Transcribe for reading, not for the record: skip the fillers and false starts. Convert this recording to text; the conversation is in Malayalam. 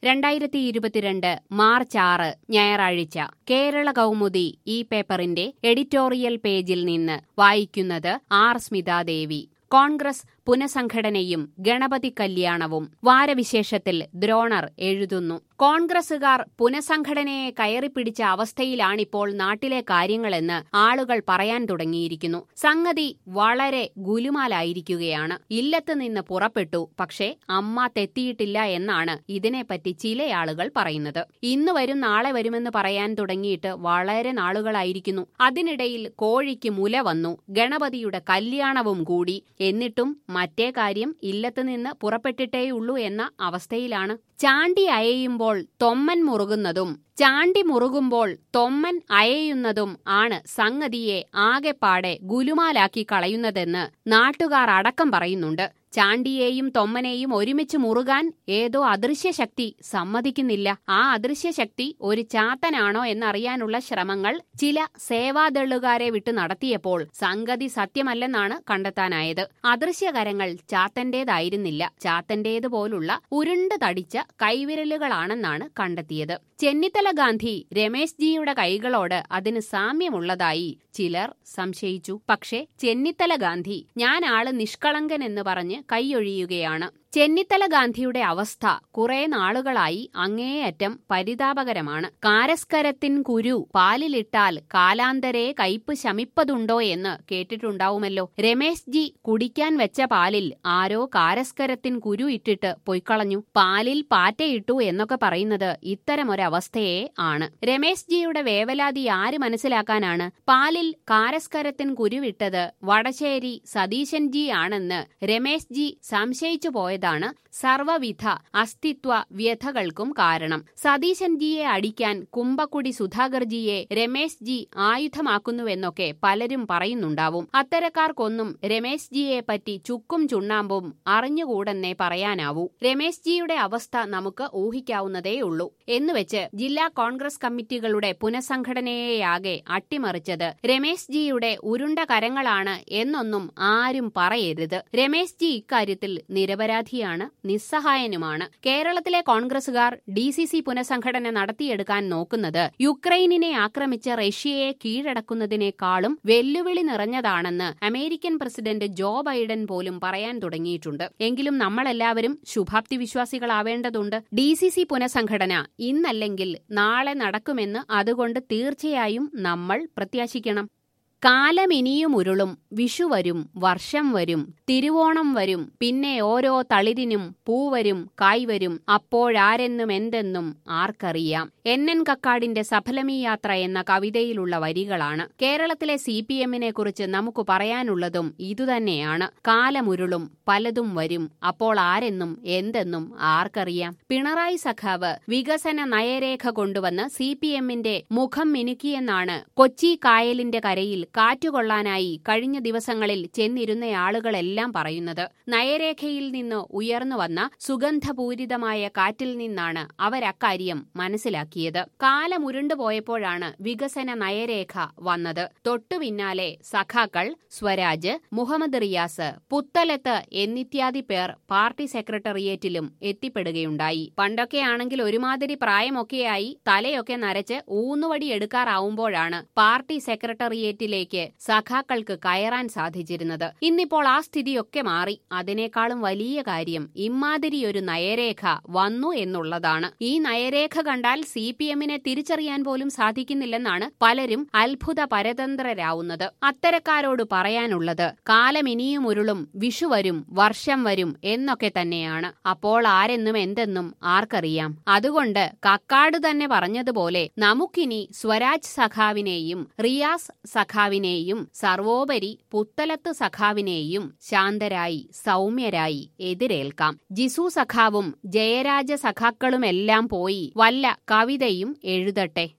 2022 മാർച്ച് 6 ഞായറാഴ്ച കേരള കൗമുദി ഈ പേപ്പറിന്റെ എഡിറ്റോറിയൽ പേജിൽ നിന്ന് വായിക്കുന്നത് ആർ സ്മിതാദേവി. കോൺഗ്രസ് പുനഃസംഘടനയും ഗണപതി കല്യാണവും. വാരവിശേഷത്തിൽ ദ്രോണർ എഴുതുന്നു. കോൺഗ്രസുകാർ പുനഃസംഘടനയെ കയറിപ്പിടിച്ച അവസ്ഥയിലാണിപ്പോൾ നാട്ടിലെ കാര്യങ്ങളെന്ന് ആളുകൾ പറയാൻ തുടങ്ങിയിരിക്കുന്നു. സംഗതി വളരെ ഗുലുമാലായിരിക്കുകയാണ്. ഇല്ലത്ത് നിന്ന് പുറപ്പെട്ടു, പക്ഷേ അമ്മ തെത്തിയിട്ടില്ല എന്നാണ് ഇതിനെപ്പറ്റി ചില ആളുകൾ പറയുന്നത്. ഇന്ന് വരും നാളെ വരുമെന്ന് പറയാൻ തുടങ്ങിയിട്ട് വളരെ നാളുകളായിരിക്കുന്നു. അതിനിടയിൽ കോഴിക്ക് മുല വന്നു, ഗണപതിയുടെ കല്യാണവും കൂടി. എന്നിട്ടും മറ്റേ കാര്യം ഇല്ലത്ത് നിന്ന് പുറപ്പെട്ടിട്ടേയുള്ളൂ എന്ന അവസ്ഥയിലാണ്. ചാണ്ടി അയയുമ്പോൾ തൊമ്മൻ മുറുകുന്നതും ചാണ്ടി മുറുകുമ്പോൾ തൊമ്മൻ അയയുന്നതും ആണ് സംഗതിയെ ആകെപ്പാടെ ഗുലുമാലാക്കി കളയുന്നതെന്ന് നാട്ടുകാർ അടക്കം പറയുന്നുണ്ട്. ചാണ്ടിയെയും തൊമ്മനെയും ഒരുമിച്ച് മുറുകാൻ ഏതോ അദൃശ്യശക്തി സമ്മതിക്കുന്നില്ല. ആ അദൃശ്യശക്തി ഒരു ചാത്തനാണോ എന്നറിയാനുള്ള ശ്രമങ്ങൾ ചില സേവാദളുകാരെ വിട്ട് നടത്തിയപ്പോൾ സംഗതി സത്യമല്ലെന്നാണ് കണ്ടെത്താനായത്. അദൃശ്യകരങ്ങൾ ചാത്തന്റേതായിരുന്നില്ല, ചാത്തന്റേതുപോലുള്ള ഉരുണ്ട് തടിച്ച കൈവിരലുകളാണെന്നാണ് കണ്ടെത്തിയത്. ചെന്നിത്തല ഗാന്ധി രമേശ് ജിയുടെ കൈകളോട് അതിന് സാമ്യമുള്ളതായി ചിലർ സംശയിച്ചു. പക്ഷേ ചെന്നിത്തല ഗാന്ധി ഞാൻ ആള് നിഷ്കളങ്കനെന്ന് പറഞ്ഞ് കൈയൊഴിയുകയാണ്. ചെന്നിത്തല ഗാന്ധിയുടെ അവസ്ഥ കുറെ നാളുകളായി അങ്ങേയറ്റം പരിതാപകരമാണ്. കാരസ്കരത്തിൻ കുരു പാലിലിട്ടാൽ കാലാന്തരെ കയ്പ് ശമിപ്പതുണ്ടോ എന്ന് കേട്ടിട്ടുണ്ടാവുമല്ലോ. രമേശ് ജി കുടിക്കാൻ വെച്ച പാലിൽ ആരോ കാരസ്കരത്തിൻ കുരു ഇട്ടിട്ട് പൊയ്ക്കളഞ്ഞു. പാലിൽ പാറ്റയിട്ടു എന്നൊക്കെ പറയുന്നത് ഇത്തരമൊരവസ്ഥയെ ആണ്. രമേശ് ജിയുടെ വേവലാതി ആര് മനസ്സിലാക്കാനാണ്? പാലിൽ കാരസ്കരത്തിൻ കുരുവിട്ടത് വടശ്ശേരി സതീശൻ ജി ആണെന്ന് രമേശ് ജി സംശയിച്ചു പോയത് ാണ് സർവവിധ അസ്തിത്വ വ്യഥകൾക്കും കാരണം. സതീശൻ ജിയെ അടിക്കാൻ കുമ്പക്കുടി സുധാകർജിയെ രമേശ് ജി ആയുധമാക്കുന്നുവെന്നൊക്കെ പലരും പറയുന്നുണ്ടാവും. അത്തരക്കാർക്കൊന്നും രമേശ് ജിയെ പറ്റി ചുക്കും ചുണ്ണാമ്പും അറിഞ്ഞുകൂടെന്നേ പറയാനാവൂ. രമേശ് ജിയുടെ അവസ്ഥ നമുക്ക് ഊഹിക്കാവുന്നതേയുള്ളൂ. എന്നുവെച്ച് ജില്ലാ കോൺഗ്രസ് കമ്മിറ്റികളുടെ പുനഃസംഘടനയെയാകെ അട്ടിമറിച്ചത് രമേശ് ജിയുടെ ഉരുണ്ട കരങ്ങളാണ് എന്നൊന്നും ആരും പറയരുത്. രമേശ് ജി ഇക്കാര്യത്തിൽ നിരപരാധിയാണ്, നിസ്സഹായനുമാണ്. കേരളത്തിലെ കോൺഗ്രസുകാർ DCC പുനഃസംഘടന നടത്തിയെടുക്കാൻ നോക്കുന്നത് യുക്രൈനിനെ ആക്രമിച്ച റഷ്യയെ കീഴടക്കുന്നതിനേക്കാളും വെല്ലുവിളി നിറഞ്ഞതാണെന്ന് അമേരിക്കൻ പ്രസിഡന്റ് ജോ ബൈഡൻ പോലും പറയാൻ തുടങ്ങിയിട്ടുണ്ട്. എങ്കിലും നമ്മളെല്ലാവരും ശുഭാപ്തി വിശ്വാസികളാവേണ്ടതുണ്ട്. DCC പുനഃസംഘടന ഇന്നല്ലെങ്കിൽ നാളെ നടക്കുമെന്ന് അതുകൊണ്ട് തീർച്ചയായും നമ്മൾ പ്രത്യാശിക്കണം. കാലമിനിയും ഉരുളും, വിഷു വരും, വർഷം വരും, തിരുവോണം വരും, പിന്നെ ഓരോ തളിരിനും പൂവരും കായ്വരും, അപ്പോഴാരെന്നും എന്തെന്നും ആർക്കറിയാം. NN കക്കാടിന്റെ സഫലമീ യാത്ര എന്ന കവിതയിലുള്ള വരികളാണ്. കേരളത്തിലെ CPM-നെ കുറിച്ച് നമുക്ക് പറയാനുള്ളതും ഇതുതന്നെയാണ്. കാലമുരുളും, പലതും വരും, അപ്പോൾ ആരെന്നും എന്തെന്നും ആർക്കറിയാം. പിണറായി സഖാവ് വികസന നയരേഖ കൊണ്ടുവന്ന് CPM-ന്റെ മുഖം മിനുക്കിയെന്നാണ് കൊച്ചി കായലിന്റെ കരയിൽ കാറ്റുകൊള്ളാനായി കഴിഞ്ഞ ദിവസങ്ങളിൽ ചെന്നിരുന്നയാളുകളെല്ലാം പറയുന്നത്. നയരേഖയിൽ നിന്ന് ഉയർന്നു വന്ന സുഗന്ധപൂരിതമായ കാറ്റിൽ നിന്നാണ് അവരക്കാര്യം മനസ്സിലാക്കിയത്. കാലമുരുണ്ടുപോയപ്പോഴാണ് വികസന നയരേഖ വന്നത്. തൊട്ടു പിന്നാലെ സഖാക്കൾ സ്വരാജ്, മുഹമ്മദ് റിയാസ്, പുത്തലത്ത് എന്നിത്യാദി പേർ പാർട്ടി സെക്രട്ടേറിയറ്റിലും എത്തിപ്പെടുകയുണ്ടായി. പണ്ടൊക്കെയാണെങ്കിൽ ഒരുമാതിരി പ്രായമൊക്കെയായി തലയൊക്കെ നരച്ച് ഊന്നുവടി എടുക്കാറാവുമ്പോഴാണ് പാർട്ടി സെക്രട്ടേറിയറ്റിലേക്ക് സഖാക്കൾക്ക് കയറാൻ സാധിച്ചിരുന്നത്. ഇന്നിപ്പോൾ ആ സ്ഥിതിയൊക്കെ മാറി. അതിനേക്കാളും വലിയ കാര്യം ഇമ്മാതിരിയൊരു നയരേഖ വന്നു എന്നുള്ളതാണ്. ഈ നയരേഖ കണ്ടാൽ CPM-നെ തിരിച്ചറിയാൻ പോലും സാധിക്കുന്നില്ലെന്നാണ് പലരും അത്ഭുത പരതന്ത്രരാവുന്നത്. അത്തരക്കാരോട് പറയാനുള്ളത് കാലമിനിയും ഉരുളും, വിഷു വരും, വർഷം വരും എന്നൊക്കെ തന്നെയാണ്. അപ്പോൾ ആരെന്നും എന്തെന്നും ആർക്കറിയാം. അതുകൊണ്ട് കക്കാട് തന്നെ പറഞ്ഞതുപോലെ നമുക്കിനി സ്വരാജ് സഖാവിനെയും റിയാസ് സഖാവിനെയും സർവോപരി പുത്തലത്ത് സഖാവിനെയും ശാന്തരായി സൗമ്യരായി എതിരേൽക്കാം. ജിസു സഖാവും ജയരാജ സഖാക്കളുമെല്ലാം പോയി വല്ല കവിതയും എഴുതട്ടെ.